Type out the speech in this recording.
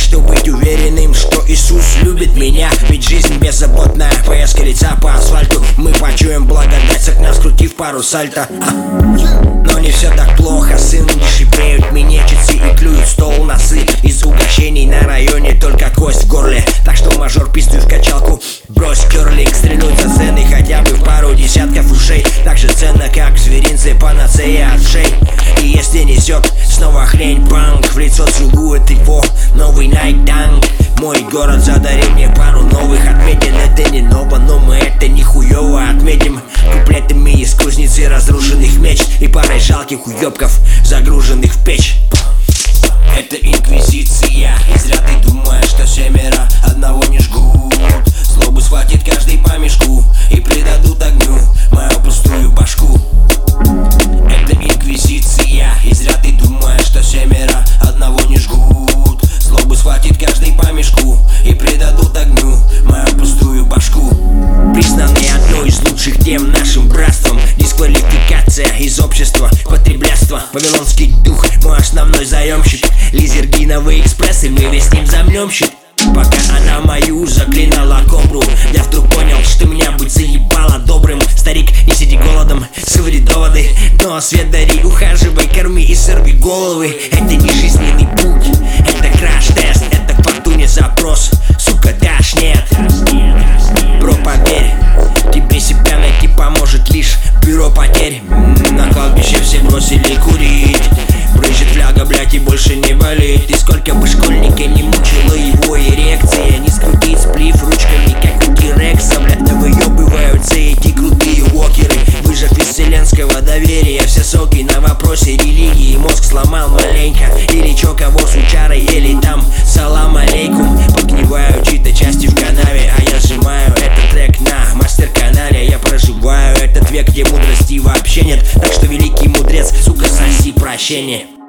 что быть уверенным, что Иисус любит меня. Ведь жизнь беззаботная, поездка лица по асфальту. Мы почуем благодать, окна скрутив пару сальто. Но не все так плохо, сын, не шипреют минетчицы и клюют стол носы. Из угощений на районе только кость в горле. Так что мажор пиздуй в качалку, брось керлинг. Стрельнуть за цены хотя бы в пару десятков ушей. Так же ценно, как в зверинце панацея от шей. И если несет снова хрень, банк в лицо целует его новый Nike Dunk. Мой город, задари мне пару новых отметин. Это не ново, но мы это нихуево отметим куплетами из кузницы разрушенных мечт и парой жалких уёбков, загруженных в печь. Это инквизиция, и зря ты думаешь, что семеро одного не жгут. Злобу схватит каждый по мешку и предадут огню мою пустую башку. Это инквизиция, и зря ты думаешь, что семеро одного не жгут. Злобу схватит каждый по мешку и предадут огню мою пустую башку. Признанный одной из лучших тем нашим братством. Дисквалификация из общества, потреблятство. Вавилонский дух, мой основной заемщик. Лизергиновые экспрессы, мы весь с ним замнем щит. Пока она мою заклинала кобру, я вдруг понял, что меня быть заебало добрым. Старик, не сиди голодом, соври доводы, но свет дари, ухаживай, корми и сорви головы. Это не жизненный путь, это краш-тест, это к фортуне запрос. Сука, дашь, нет. Бро, поверь, тебе себя найти поможет лишь бюро потерь. На кладбище все бросили курить. Брызжет фляга, блять, и больше не болит. И сколько бы школьника не мучила его эрекция, не скрутить сплив ручками, как у Тирекса. Блять, да выебываются эти крутые уокеры. Выжав из вселенского доверия все соки на вопросе религии. Мозг сломал маленько, или чё, кого с учарой, или там салам алейкум. Подгниваю чьи-то части в канаве, а я сжимаю этот трек на мастер-канале. Я проживаю этот век, где мудрости вообще нет. Так что великий мудрец, сука, соси прощение.